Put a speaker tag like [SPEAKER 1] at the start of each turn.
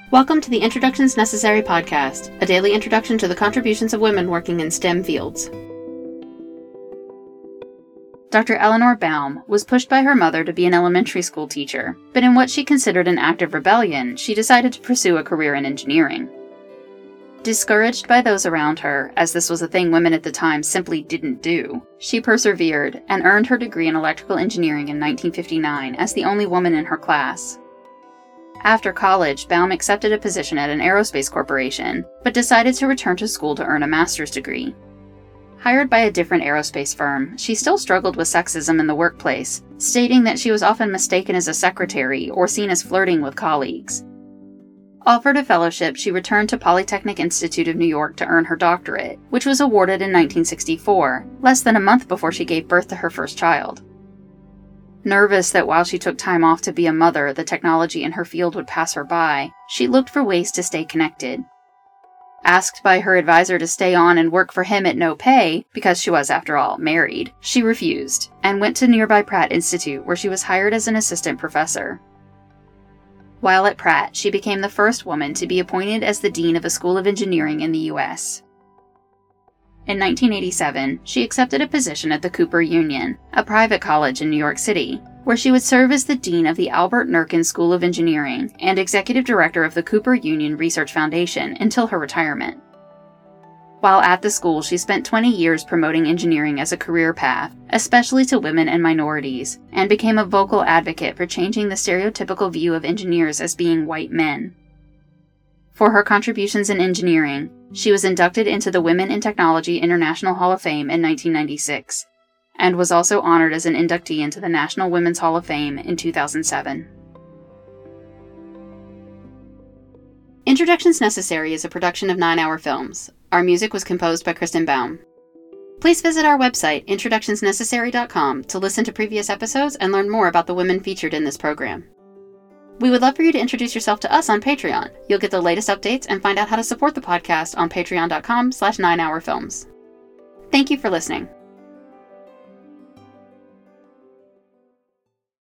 [SPEAKER 1] Welcome to the Introductions Necessary podcast, a daily introduction to the contributions of women working in STEM fields. Dr. Eleanor Baum was pushed by her mother to be an elementary school teacher, but in what she considered an act of rebellion, she decided to pursue a career in engineering. Discouraged by those around her, as this was a thing women at the time simply didn't do, she persevered and earned her degree in electrical engineering in 1959 as the only woman in her class. After college, Baum accepted a position at an aerospace corporation, but decided to return to school to earn a master's degree. Hired by a different aerospace firm, she still struggled with sexism in the workplace, stating that she was often mistaken as a secretary or seen as flirting with colleagues. Offered a fellowship, she returned to Polytechnic Institute of New York to earn her doctorate, which was awarded in 1964, less than a month before she gave birth to her first child. Nervous that while she took time off to be a mother, the technology in her field would pass her by, she looked for ways to stay connected. Asked by her advisor to stay on and work for him at no pay, because she was, after all, married, she refused, and went to nearby Pratt Institute, where she was hired as an assistant professor. While at Pratt, she became the first woman to be appointed as the dean of a school of engineering in the U.S. In 1987, she accepted a position at the Cooper Union, a private college in New York City, where she would serve as the dean of the Albert Nurkin School of Engineering and executive director of the Cooper Union Research Foundation until her retirement. While at the school, she spent 20 years promoting engineering as a career path, especially to women and minorities, and became a vocal advocate for changing the stereotypical view of engineers as being white men. For her contributions in engineering, she was inducted into the Women in Technology International Hall of Fame in 1996, and was also honored as an inductee into the National Women's Hall of Fame in 2007. Introductions Necessary is a production of 9 Hour Films. Our music was composed by Kristen Baum. Please visit our website, introductionsnecessary.com, to listen to previous episodes and learn more about the women featured in this program. We would love for you to introduce yourself to us on Patreon. You'll get the latest updates and find out how to support the podcast on patreon.com/9hourfilms. Thank you for listening.